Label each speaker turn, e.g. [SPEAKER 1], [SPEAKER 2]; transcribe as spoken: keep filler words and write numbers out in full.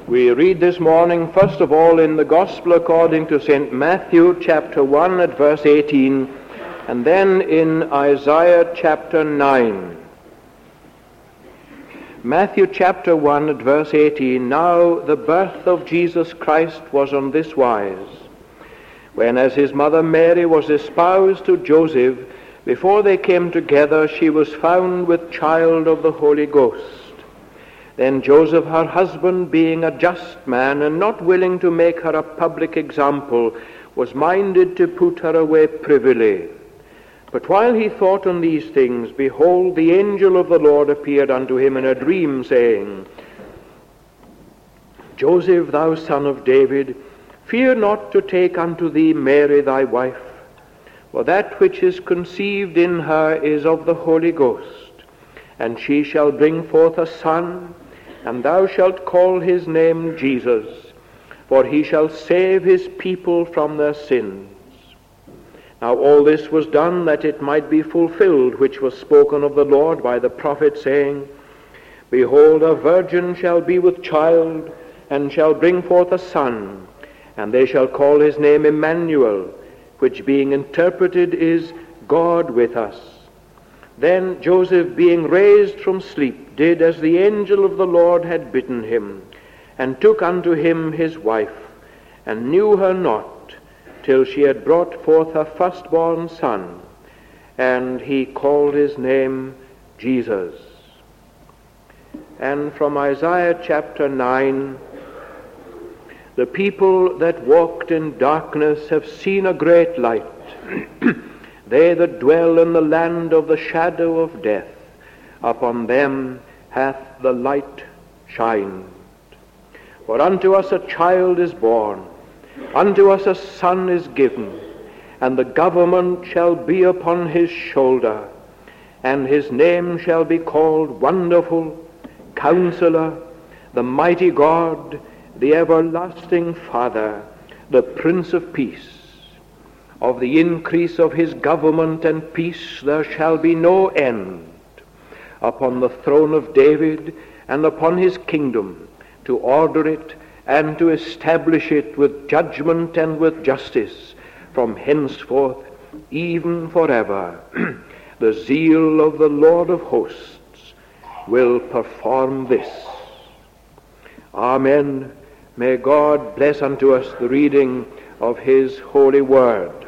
[SPEAKER 1] We read this morning, first of all, in the Gospel according to Saint Matthew, chapter one at verse eighteen, and then in Isaiah chapter nine. Matthew chapter one at verse eighteen, Now the birth of Jesus Christ was on this wise. When as his mother Mary was espoused to Joseph, before they came together, she was found with child of the Holy Ghost. Then Joseph, her husband, being a just man, and not willing to make her a public example, was minded to put her away privily. But while he thought on these things, behold, the angel of the Lord appeared unto him in a dream, saying, Joseph, thou son of David, fear not to take unto thee Mary thy wife, for that which is conceived in her is of the Holy Ghost, and she shall bring forth a son, and thou shalt call his name Jesus, for he shall save his people from their sins. Now all this was done that it might be fulfilled, which was spoken of the Lord by the prophet, saying, Behold, a virgin shall be with child, and shall bring forth a son, and they shall call his name Emmanuel, which being interpreted is God with us. Then Joseph, being raised from sleep, did as the angel of the Lord had bidden him, and took unto him his wife, and knew her not, till she had brought forth her firstborn son, and he called his name Jesus. And from Isaiah chapter nine, the people that walked in darkness have seen a great light. They that dwell in the land of the shadow of death, upon them hath the light shined. For unto us a child is born, unto us a son is given, and the government shall be upon his shoulder, and his name shall be called Wonderful, Counselor, the Mighty God, the Everlasting Father, the Prince of Peace. Of the increase of his government and peace there shall be no end, upon the throne of David and upon his kingdom, to order it and to establish it with judgment and with justice, from henceforth even forever. The zeal of the Lord of hosts will perform this. Amen. May God bless unto us the reading of his holy word.